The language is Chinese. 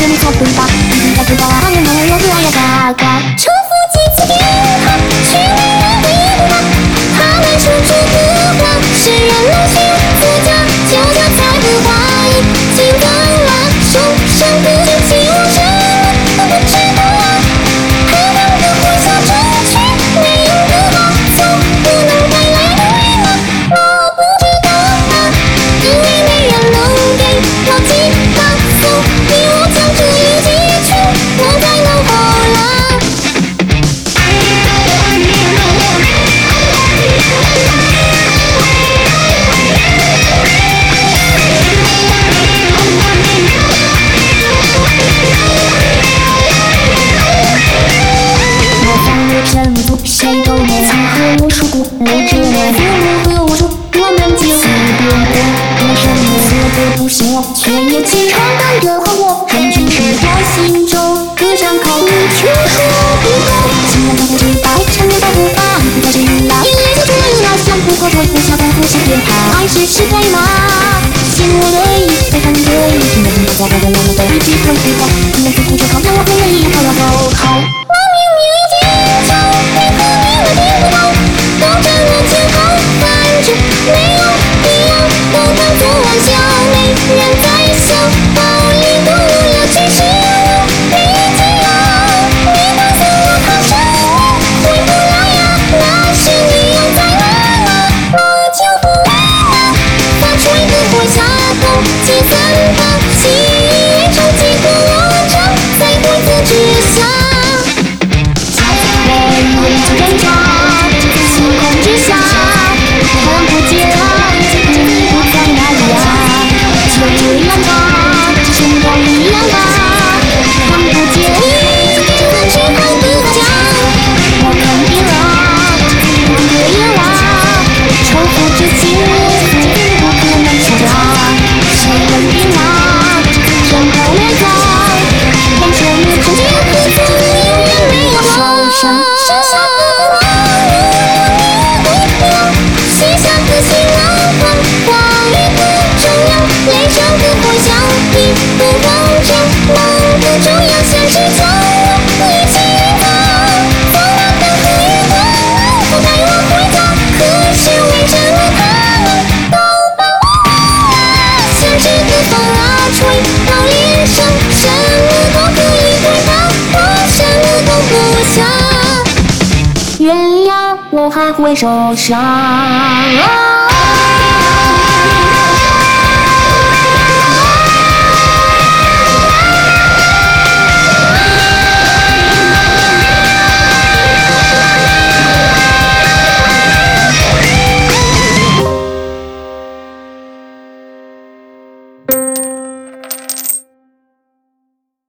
给你做回答，你听他知道啊，原来我可爱呀嘎嘎。重复几次电话，却没人回答，他们处处不慌，释然了心自家，就他才不怀疑，心疼了，受伤不惊起我什么都不知道啊，可当的欢笑争取没有的好，总不能带来的回答，我不知道啊，因为没人能给我寄发送，逼我将这一记去，我才能好了。我放了尘土，谁都没曾和我说过泪之泪，父母和我说我们就此别过，我什么色都不是我，却也经常等着和我，认真是我心中歌唱口，你却说不懂，情人都不知道，承认都不放，不再知道，眼泪就这样像不过多不想不想变好，爱是实在吗？陷入我的意，非常的意，听着听着家家的人们都一起回复我，你们似乎就好像我很愿意，好了好。我明明已经走，你可你们听不懂，都站了前后，反正没有必要，都当作玩笑，没人在想，道理都无聊，其实我没解药，你打算我靠什么回不来呀？那是你又在哪了？我就不来了，发出一个火下风，计算的心意成几个落差，在鬼子之下。星空之下，看不见了，你不在哪里呀？就这样吧，成功一样吧，看不见你，只看不见。我看遍了，不可以了，重复之情，不可能收掉。谁能变了？身后面在，完全没成见，可曾永远没有受伤。写下个心浪花，话语不重要，泪上的火象并不完整，梦不重要，现实中我一起走，走完的和雨的路不带我回家，可是为什么他们都把我忘了？现实的风啊吹到脸上，什么都可以回答，我什么都不想，原谅我还会受伤。